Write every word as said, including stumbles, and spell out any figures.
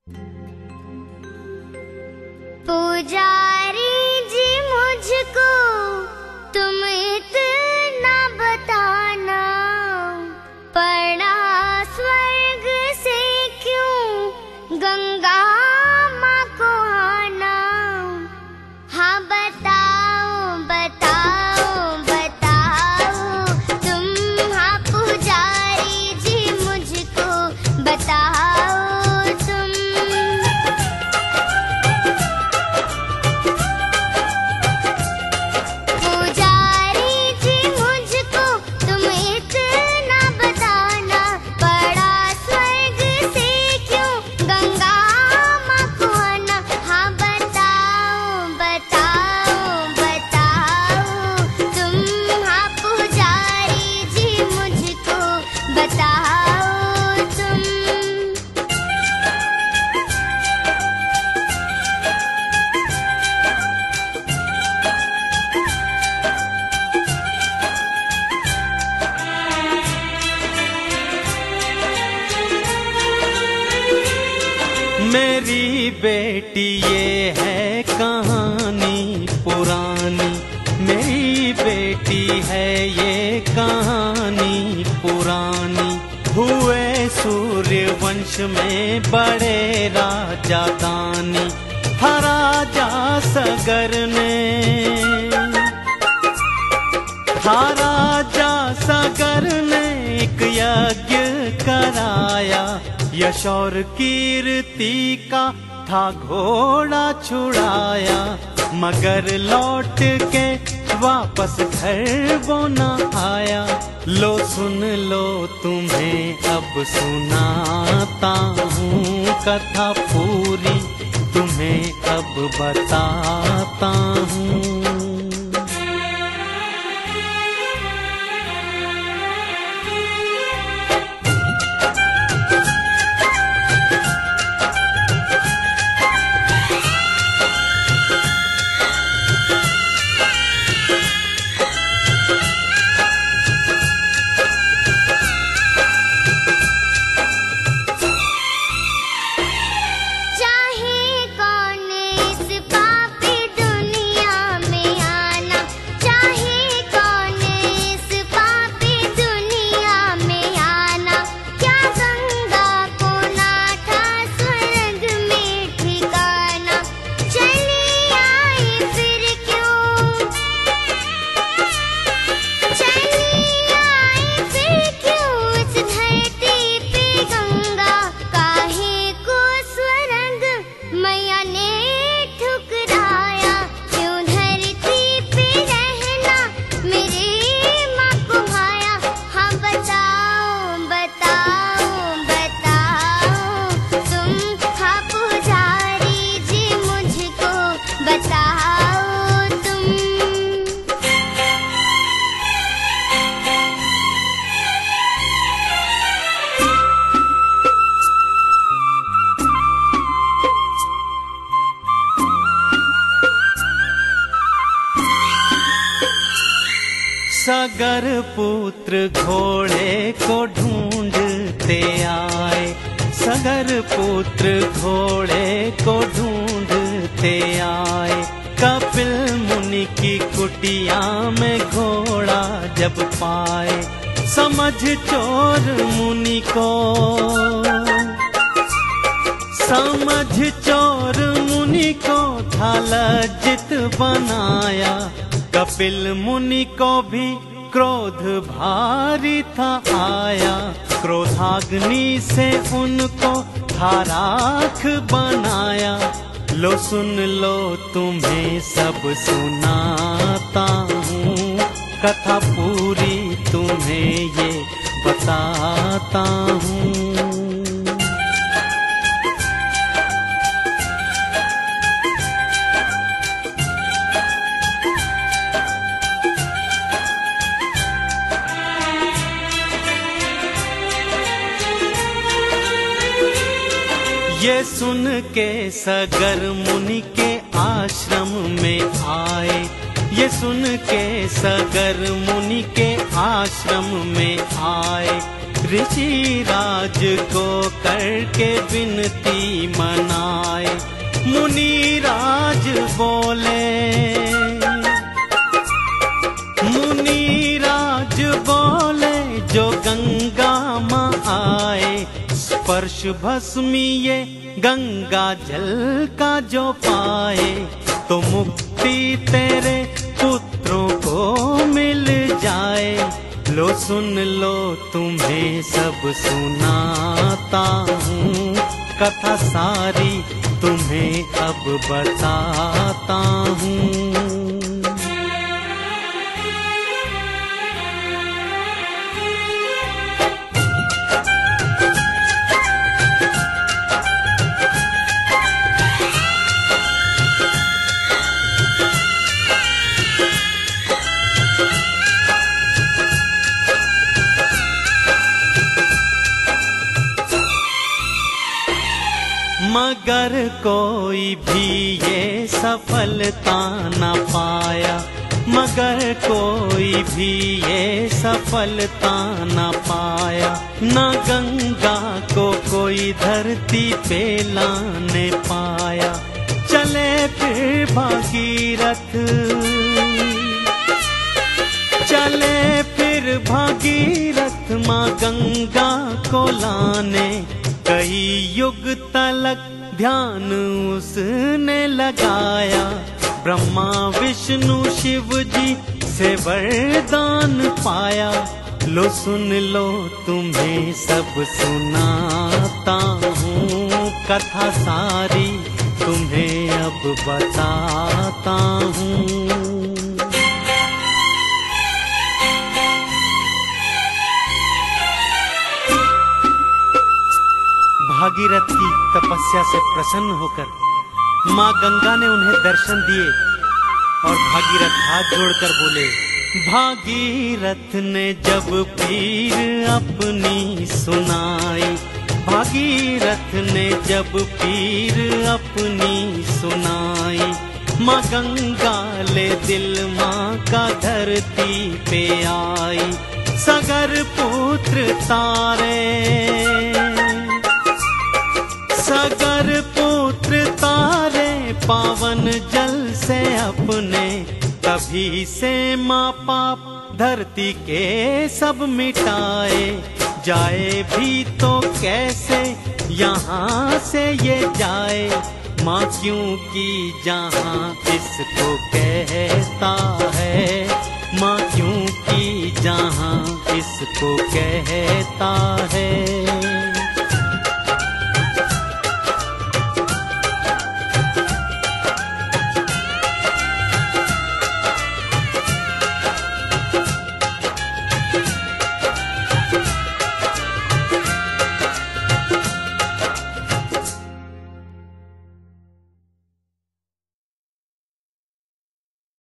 पुजारी जी मुझको तुम इतना बताना, पड़ा स्वर्ग से क्यों गंगा माँ को आना। हाँ बताओ बताओ बताओ तुम, हाँ पुजारी जी मुझको बताओ तुम। पुजारी जी मुझको तुम इतना बताना, पड़ा स्वर्ग से क्यों गंगा माँ को आना। हाँ बताओ बताओ बताओ तुम, हाँ पुजारी जी मुझको बताओ तुम। मेरी बेटी ये है कहानी पुरानी, मेरी बेटी है ये कहानी पुरानी। हुए सूर्य वंश में बड़े राजा दानी, था राजा सगर ने, था राजा सगर ने एक यज्ञ कराया। यश और कीर्ति का था घोड़ा छुड़ाया, मगर लौट के वापस घर वो न आया। लो सुन लो तुम्हें अब सुनाता हूँ कथा पूरी, तुम्हें अब बताता हूँ। चाहे कौन इस पापी दुनिया में आना, चाहे कौन इस पापी दुनिया में आना। क्या गंगा को ना था स्वर्ग में ठिकाना, चली आई फिर क्यों, चली आई फिर क्यों इस धरती पे गंगा। काहे को स्वरंग मैया ने ठुकराया, क्यों धरती पे रहना मेरे माँ को भाया। हाँ बताओ बताओ बताओ तुम, हाँ पुजारी जी मुझको बताओ तुम। सगर पुत्र घोड़े को ढूंढते आए, सगर पुत्र घोड़े को ढूंढते आए। कपिल मुनि की कुटिया में घोड़ा जब पाए, समझ चोर मुनि को, समझ चोर मुनि को था लज्जित बनाया। कपिल मुनि को भी क्रोध भारी था आया, क्रोधाग्नि से उनको था राख बनाया। लो सुन लो तुम्हें सब सुनाता हूँ कथा पूरी, तुम्हें ये बताता हूँ। ये सुन के सगर मुनि के आश्रम में आए, ये सुन के सगर मुनि के आश्रम में आए। ऋषि राज को करके विनती मनाए। मुनि राज बोले, मुनि राज बोले जो गंगा माँ आए, स्पर्श भस्मी ये गंगा जल का जो पाए, तो मुक्ति तेरे पुत्रों को मिल जाए। लो सुन लो तुम्हें सब सुनाता हूँ, कथा सारी तुम्हें अब बताता हूँ। मगर कोई भी ये सफलता न पाया, मगर कोई भी ये सफलता न पाया। न गंगा को कोई धरती पे लाने पाया। चले फिर भागीरथ, चले फिर भागीरथ माँ गंगा को लाने। कई युग तलक ध्यान उसने लगाया, ब्रह्मा विष्णु शिव जी से वरदान पाया। लो सुन लो तुम्हें सब सुनाता हूँ, कथा सारी तुम्हें अब बताता हूँ। भागीरथ की तपस्या से प्रसन्न होकर माँ गंगा ने उन्हें दर्शन दिए और भागीरथ हाथ जोड़कर बोले। भागीरथ ने जब पीर अपनी सुनाई, भागीरथ ने जब पीर अपनी सुनाई, माँ गंगा ले दिल माँ का धरती पे आई। सगर पुत्र तारे, सगर पुत्र तारे पावन जल से अपने, तभी से माँ पाप धरती के सब मिटाए। जाए भी तो कैसे यहाँ से ये जाए, माँ क्योंकि जहाँ इसको कहता है, माँ क्योंकि जहाँ इसको कहता है।